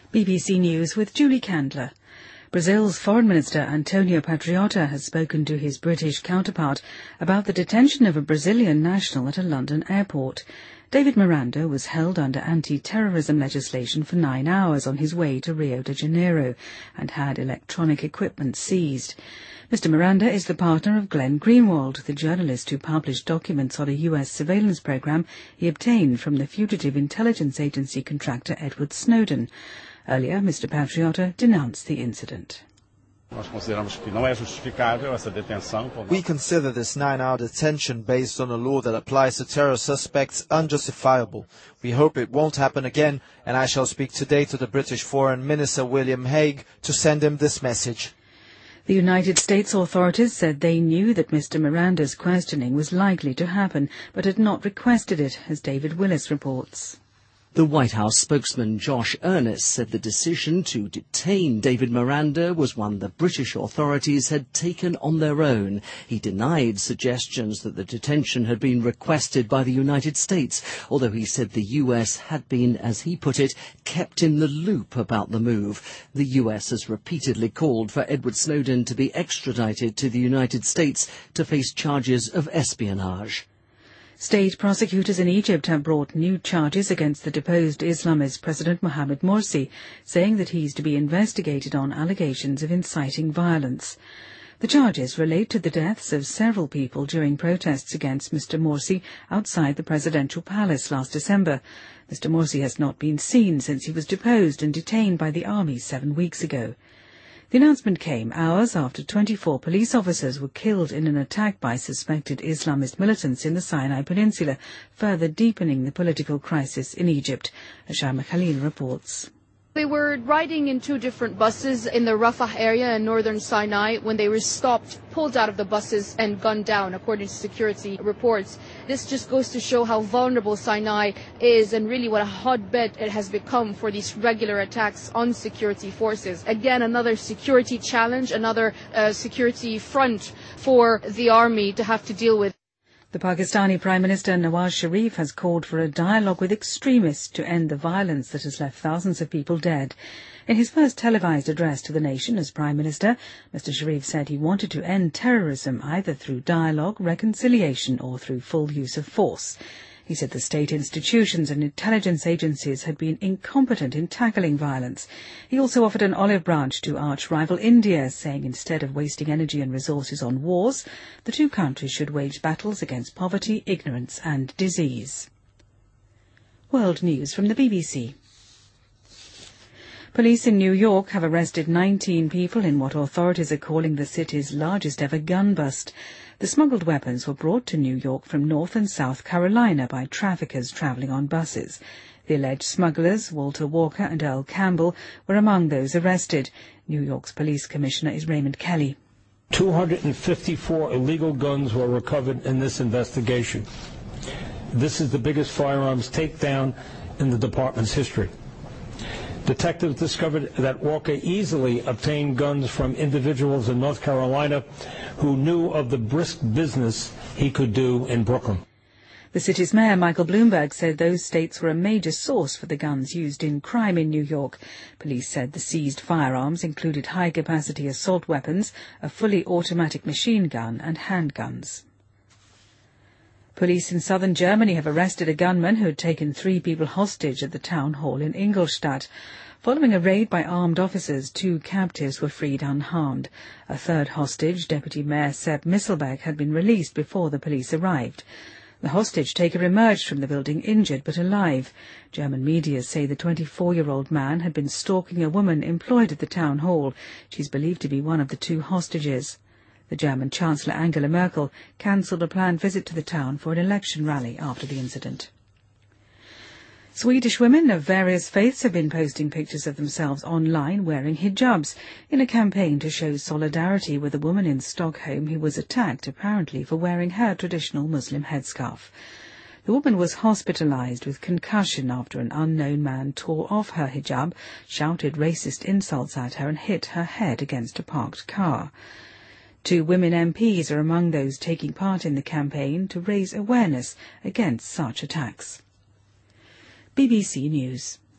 BBC News with Julie Candler. Brazil's Foreign Minister Antonio Patriota has spoken to his British counterpart about the detention of a Brazilian national at a London airport. David Miranda was held under anti-terrorism legislation for 9 hours on his way to Rio de Janeiro and had electronic equipment seized. Mr. Miranda is the partner of Glenn Greenwald, the journalist who published documents on a US surveillance program he obtained from the fugitive intelligence agency contractor Edward Snowden. Earlier, Mr. Patriota denounced the incident. We consider this 9-hour detention based on a law that applies to terror suspects unjustifiable. We hope it won't happen again, and I shall speak today to the British Foreign Minister William Hague to send him this message. The United States authorities said they knew that Mr. Miranda's questioning was likely to happen, but had not requested it, as David Willis reports. The White House spokesman Josh Earnest said the decision to detain David Miranda was one the British authorities had taken on their own. He denied suggestions that the detention had been requested by the United States, although he said the US had been, as he put it, kept in the loop about the move. The US has repeatedly called for Edward Snowden to be extradited to the United States to face charges of espionage. State prosecutors in Egypt have brought new charges against the deposed Islamist President Mohamed Morsi, saying that he is to be investigated on allegations of inciting violence. The charges relate to the deaths of several people during protests against Mr. Morsi outside the presidential palace last December. Mr. Morsi has not been seen since he was deposed and detained by the army 7 weeks ago. The announcement came hours after 24 police officers were killed in an attack by suspected Islamist militants in the Sinai Peninsula, further deepening the political crisis in Egypt. Ashama Khalil reports. They were riding in 2 different buses in the Rafah area in northern Sinai when they were stopped, pulled out of the buses and gunned down, according to security reports. This just goes to show how vulnerable Sinai is and really what a hotbed it has become for these regular attacks on security forces. Again, another security challenge, another security front for the army to have to deal with. The Pakistani Prime Minister Nawaz Sharif has called for a dialogue with extremists to end the violence that has left thousands of people dead. In his first televised address to the nation as Prime Minister, Mr. Sharif said he wanted to end terrorism either through dialogue, reconciliation or through full use of force. He said the state institutions and intelligence agencies had been incompetent in tackling violence. He also offered an olive branch to arch-rival India, saying instead of wasting energy and resources on wars, the 2 countries should wage battles against poverty, ignorance and disease. World News from the BBC. Police in New York have arrested 19 people in what authorities are calling the city's largest ever gun bust. The smuggled weapons were brought to New York from North and South Carolina by traffickers travelling on buses. The alleged smugglers, Walter Walker and Earl Campbell, were among those arrested. New York's police commissioner is Raymond Kelly. 254 illegal guns were recovered in this investigation. This is the biggest firearms takedown in the department's history. Detectives discovered that Walker easily obtained guns from individuals in North Carolina who knew of the brisk business he could do in Brooklyn. The city's mayor, Michael Bloomberg, said those states were a major source for the guns used in crime in New York. Police said the seized firearms included high-capacity assault weapons, a fully automatic machine gun and handguns. Police in southern Germany have arrested a gunman who had taken 3 people hostage at the town hall in Ingolstadt. Following a raid by armed officers, 2 captives were freed unharmed. A 3rd hostage, Deputy Mayor Sepp Misselberg, had been released before the police arrived. The hostage-taker emerged from the building injured but alive. German media say the 24-year-old man had been stalking a woman employed at the town hall. She's believed to be one of the 2 hostages. The German Chancellor Angela Merkel cancelled a planned visit to the town for an election rally after the incident. Swedish women of various faiths have been posting pictures of themselves online wearing hijabs in a campaign to show solidarity with a woman in Stockholm who was attacked apparently for wearing her traditional Muslim headscarf. The woman was hospitalized with concussion after an unknown man tore off her hijab, shouted racist insults at her and hit her head against a parked car. 2 women MPs are among those taking part in the campaign to raise awareness against such attacks. BBC News.